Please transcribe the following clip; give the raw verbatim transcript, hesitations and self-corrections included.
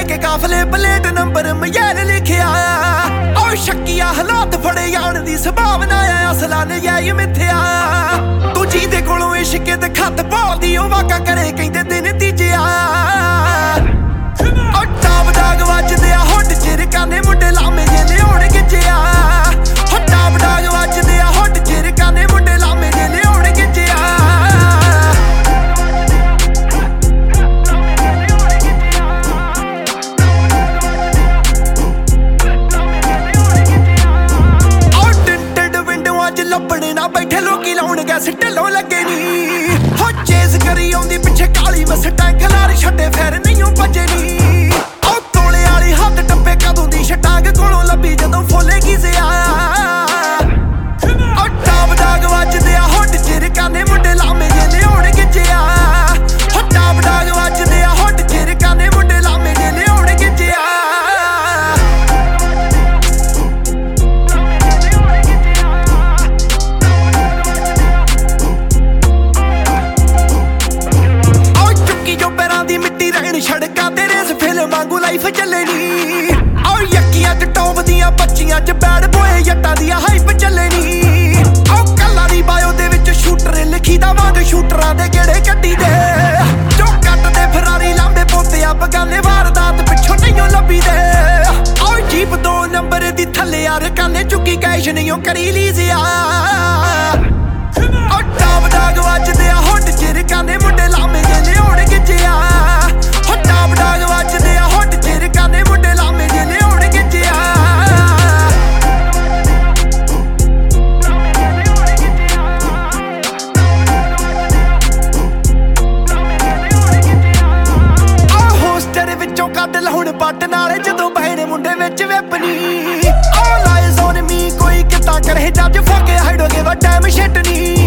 के काफले plate number मयार लिखिया और शक्किया हालात फड़े जान दी संभावना आ असला नजायज मिथ्या तू जी दे कोलों इश्क दे खत पालदी ओ वाका करे कहंदे दिन तीजिया और टाप डाग वजदे आ हुट चिरकां दे मुंडे लामे जे लियाउण गिज्जिया हो टाप डाग वजदे आ हुट चिरकां दे मुंडे लामे जे लियाउण गिज्जिया ਲੱਭਣੇ ਨਾ ਬੈਠੇ ਲੋਕੀ ਲਾਉਣ ਗੈਸ ਢਿੱਲੋਂ ਲੱਗੇ ਨੀ ਹੋ ਚੇਸ ਕਰੀ ਆਉਂਦੀ ਪਿੱਛੇ ਕਾਲੀ ਮਸਟਾਂ ਖਲਾਰ ਛੱਡੇ ਫੇਰ ਨਹੀਂ ਭੱਜੇ ਨੀ ਉਹ ਤੋਲੇ ਵਾਲੀ ਹੱਥ ਟੱਪੇ ਕਦੋਂ ਦੀ ਛਟਾਂਗ ਕੋਲੋਂ ਲੱਭੀ ਜਦੋਂ ਫੋਲੇਗੀ ਜ਼ਿਆ ਉਹ ਟਾਪ ਡਾਗ ਵੱਜਦੇ ਆ ਹੁੱਟ ਚਿਰਕਾਂ ਦੇ ਮੁੰਡੇ ਲਾਮੇ ਜੇ ਲਿਆਉਣ ਗਿੱਜਿਆ ਹੋ ਟਾਪ ਡਾਗ ਵੱਜਦੇ ਆ ਹੁੱਟ ਚਿਰਕਾਂ ਦੇ ਮੁੰਡੇ ਲਾਮੇ ਜੇ ਲਿਆਉਣ ਗਿੱਜਿਆ ਸੜਕਾਂ ਤੇ ਰੇਸ ਫਿਲਮ ਵਾਂਗੂ ਲਾਈਫ ਚੱਲਣੀ ਔਰ ਯੱਕੀਆਂ ਚ ਟੌਪ ਦੀਆਂ ਬੱਚੀਆਂ ਚ ਬੈਡ ਬੋਏ ਜੱਟਾਂ ਦੀਆਂ ਹਾਈਪ ਚੱਲਣੀ ਔਰ ਕੱਲਾ ਦੀ ਬਾਇਓ ਦੇ ਵਿੱਚ ਸ਼ੂਟਰ ਲਿਖੀ ਦਾ ਵਾਂਗ ਸ਼ੂਟਰਾਂ ਦੇ ਗੇੜੇ ਕੱਢੀ ਦੇ ਜੋ ਕੱਟਦੇ ਫਰਾਰੀ ਲਾਂਬੇ ਪੋਤਿਆ ਬਗਾਨੇ ਵਾਰਦਾਤ ਪਿੱਛੋਂ ਨਹੀਂ ਲੱਭੀ ਦੇ ਔਰ ਜੀਪ ਦੋ ਨੰਬਰ ਦੀ ਥੱਲੇ ਯਾਰ ਕਾਨੇ ਚੁੱਕੀ ਕੈਸ਼ ਨਹੀਂ ਕਰੀ ਲੀਜ਼ਿਆ ਔਰ ਟਾਪ ਡਾਗ ਵੱਜਦੇ ਆ ਹੁੱਟ ਚਿਰਕਾਂ ਦੇ ਮੁੰਡੇ ਲਾਮੇ ਜੇ ਲਿਆਉਣ ਗਿੱਜਿਆ ਟਾਪ ਡਾਗ ਵੱਜਦੇ ਆ ਹੁੱਟ ਚਿਰਕਾਂ ਦੇ ਮੁੰਡੇ ਲਾਮੇ ਜੇ ਲਿਆਉਣ ਗਿੱਜਿਆ ਆ ਹੋਸਟਰ ਵਿੱਚੋਂ ਕੱਢ ਲਾਉਣ ਪੱਟ ਨਾਲੇ ਜਦੋਂ ਬਹਿਣੇ ਮੁੰਡੇ ਵਿੱਚ ਵੈਪਨੀ ਆ ਲਾਈਜ਼ ਔਨ ਮੀ ਕੋਈ ਕਿਤਾ ਕਰੇ ਜੱਜ ਫੱਕੇ ਹਾਈਡੋਗੇ ਵਾ ਟਾਈਮ ਸ਼ਿਟ ਨੀ